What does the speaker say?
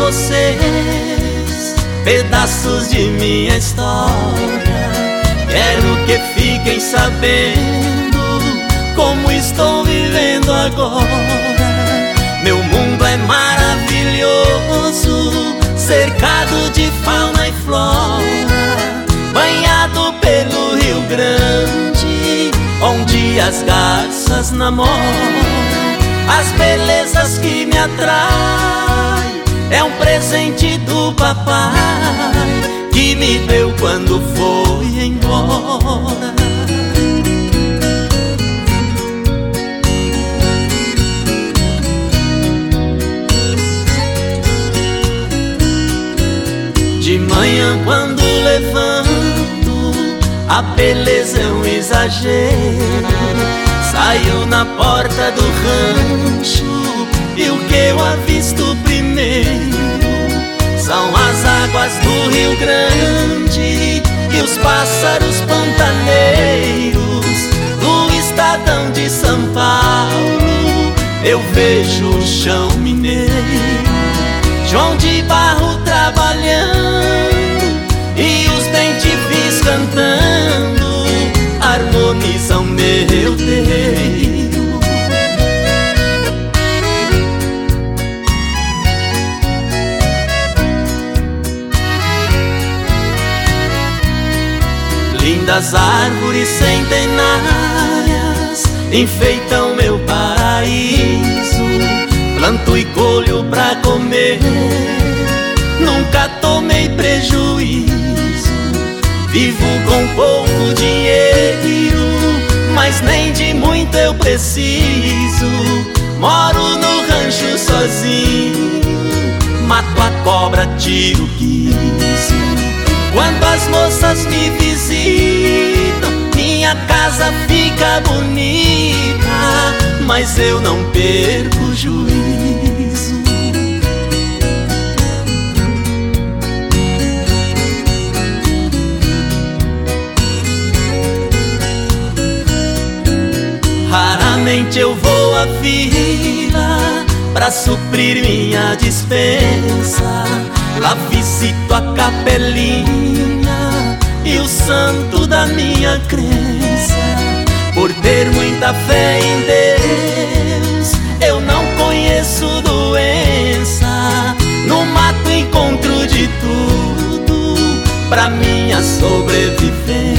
vocês pedaços de minha história. Quero que fiquem sabendo como estou vivendo agora. Meu mundo é maravilhoso, cercado de fauna e flora, banhado pelo Rio Grande, onde as garças namoram. As belezas que me atraem é um presente do papai, que me deu quando foi embora. De manhã quando levanto, a beleza é um exagero. Saio na porta do rancho e o que eu avisto primeiro são as águas do Rio Grande e os pássaros pantaneiros. Do estadão de São Paulo eu vejo o chão mineiro, João de Barro trabalhando e os bem-te-vis cantando harmonizam meu terreiro. Lindas árvores centenárias enfeitam meu paraíso. Planto e colho pra comer, nunca tomei prejuízo. Vivo com pouco dinheiro, mas nem de muito eu preciso. Moro no rancho sozinho, mato a cobra, tiro o guizo. Quando as moças me visitam, minha casa fica bonita, mas eu não perco o juízo. Raramente eu vou à vila pra suprir minha dispensa. Lá visito a capelinha e o santo da minha crença. Por ter muita fé em Deus, eu não conheço doença. No mato encontro de tudo pra minha sobrevivência.